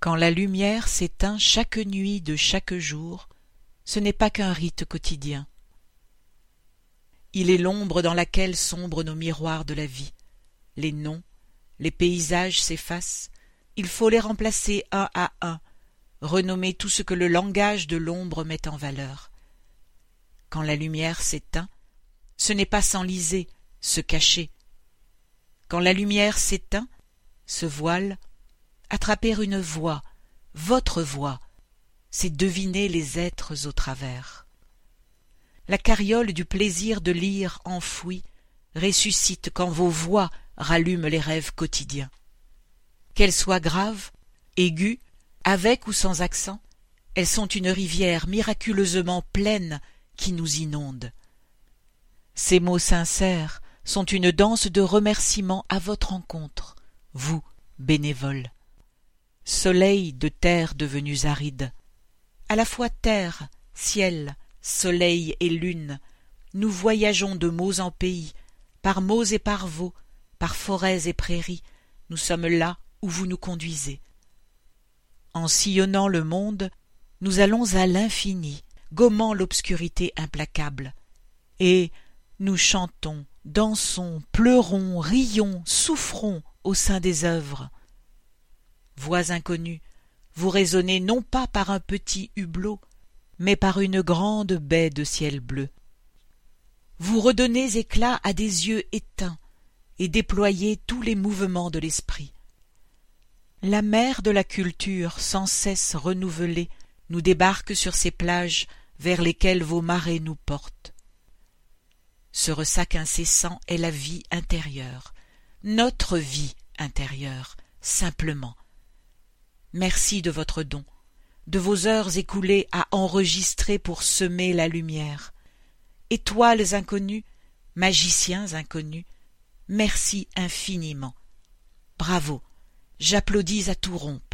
Quand la lumière s'éteint chaque nuit de chaque jour, ce n'est pas qu'un rite quotidien. Il est l'ombre dans laquelle sombrent nos miroirs de la vie. Les noms, les paysages s'effacent, il faut les remplacer un à un, renommer tout ce que le langage de l'ombre met en valeur. Quand la lumière s'éteint, ce n'est pas s'enliser, se cacher. Quand la lumière s'éteint, se voile, attraper une voix, votre voix, c'est deviner les êtres au travers. La carriole du plaisir de lire enfoui ressuscite quand vos voix rallument les rêves quotidiens. Qu'elles soient graves, aiguës, avec ou sans accent, elles sont une rivière miraculeusement pleine qui nous inonde. Ces mots sincères sont une danse de remerciements à votre encontre, vous, bénévoles. Soleil de terres devenues arides. À la fois terre, ciel, soleil et lune, nous voyageons de mots en pays, par mots et par veaux, par forêts et prairies, nous sommes là où vous nous conduisez. En sillonnant le monde, nous allons à l'infini, gommant l'obscurité implacable. Et nous chantons, dansons, pleurons, rions, souffrons au sein des œuvres. Voix inconnues, vous résonnez non pas par un petit hublot, mais par une grande baie de ciel bleu. Vous redonnez éclat à des yeux éteints et déployez tous les mouvements de l'esprit. La mer de la culture, sans cesse renouvelée, nous débarque sur ces plages vers lesquelles vos marées nous portent. Ce ressac incessant est la vie intérieure, notre vie intérieure, simplement. Merci de votre don, de vos heures écoulées à enregistrer pour semer la lumière. Étoiles inconnues, magiciens inconnus, merci infiniment. Bravo, j'applaudis à tout rompre.